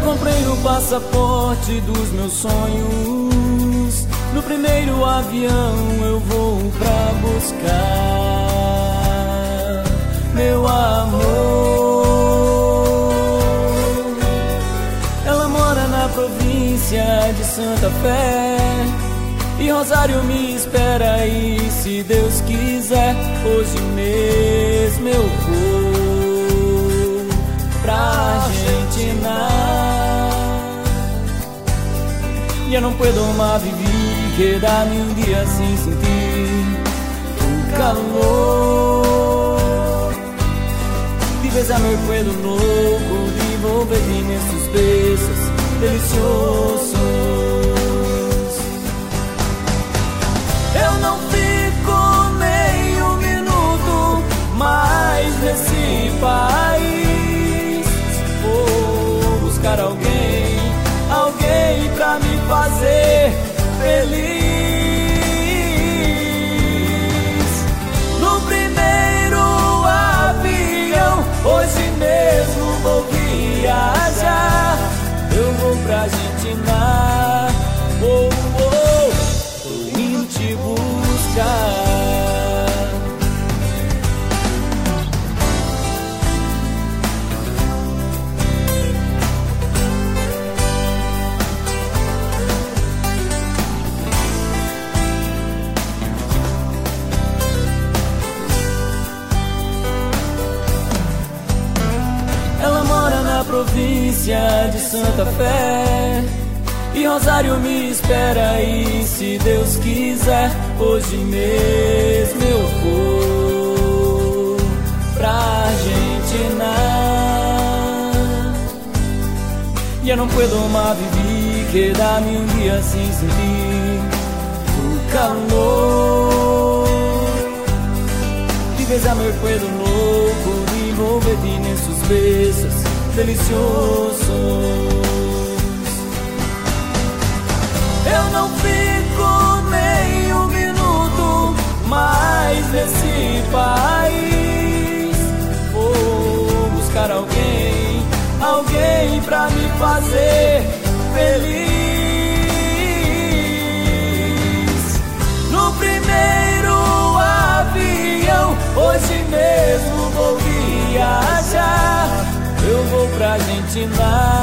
comprei o passaporte dos meus sonhos. No primeiro avião eu vou pra buscar meu amor. Ela mora na província de Santa Fé e Rosário me espera, e se Deus quiser, hoje mesmo eu vou pra Argentina. E eu não puedo más vivir, quedar-me um dia sem sentir o calor. De vez a me puedo louco de envolver-me nesses beijos deliciosos. Eu não fico nem um minuto mais nesse país. Vou buscar alguém pra me fazer feliz. No primeiro avião, hoje mesmo vou viajar. Eu vou pra Argentina. Oh, oh, tô indo te buscar. Província de Santa Fé e Rosário me espera, e se Deus quiser, hoje mesmo eu vou pra Argentina. E eu não puedo más vivir, quedar-me um dia sem sentir o calor. De vez a me puedo louco de envolver-te nesses beijos deliciosos. Eu não fico nem um minuto mais nesse país. Vou buscar alguém pra me fazer feliz. No primeiro avião, hoje mesmo vou viajar. Eu vou pra Argentina.